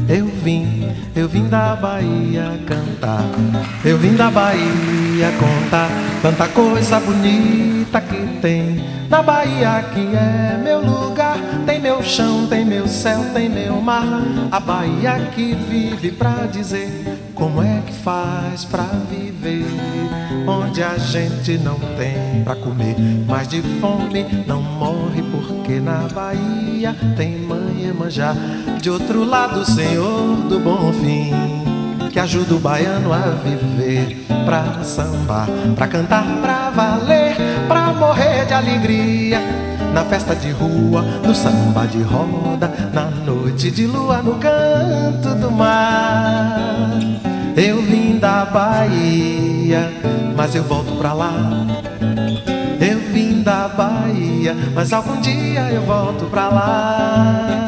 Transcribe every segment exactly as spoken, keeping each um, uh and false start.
Eu vim, eu vim da Bahia cantar. Eu vim da Bahia contar tanta coisa bonita que tem na Bahia, que é meu lugar. Tem meu chão, tem meu céu, tem meu mar. A Bahia que vive pra dizer como é que faz pra viver, onde a gente não tem pra comer, mas de fome não morre, porque na Bahia tem mãe Iemanjá. De outro lado, o Senhor do Bom Fim, que ajuda o baiano a viver, pra sambar, pra cantar, pra valer, pra morrer de alegria, na festa de rua, no samba de roda, na noite de lua, no canto do mar. Eu vim da Bahia, mas eu volto pra lá. Eu vim da Bahia, mas algum dia eu volto pra lá.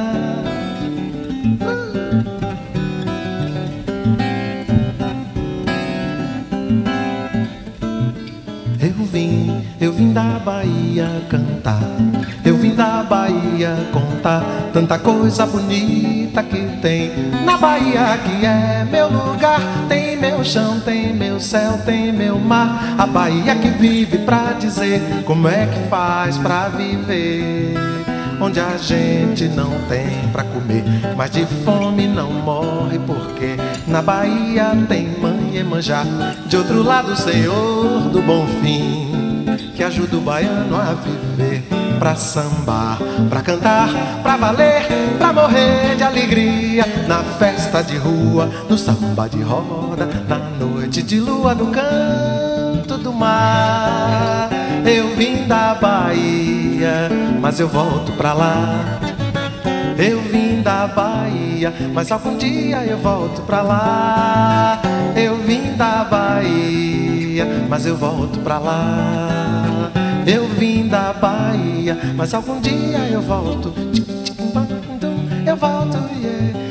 Eu vim, eu vim da Bahia cantar. Eu vim da Bahia contar tanta coisa bonita que tem na Bahia, que é meu lugar. Tem meu chão, tem meu céu, tem meu mar. A Bahia que vive pra dizer como é que faz pra viver, onde a gente não tem pra comer, mas de fome não morre, porque na Bahia tem mãe Iemanjá. De outro lado, o Senhor do Bom Fim, que ajuda o baiano a viver, pra sambar, pra cantar, pra valer, pra morrer de alegria, na festa de rua, no samba de roda, na noite de lua, no canto do mar. Eu vim da Bahia, mas eu volto pra lá. Eu vim da Bahia, mas algum dia eu volto pra lá. Eu vim da Bahia, mas eu volto pra lá. Eu vim da Bahia, mas algum dia eu volto. Eu volto, yeah.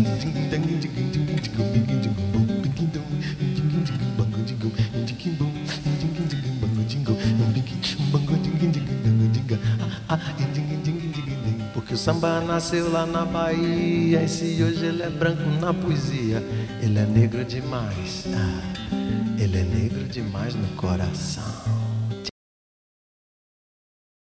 Porque o samba nasceu lá na Bahia, e se hoje ele é branco na poesia, ele é negro demais. Ah, ele é negro demais no coração.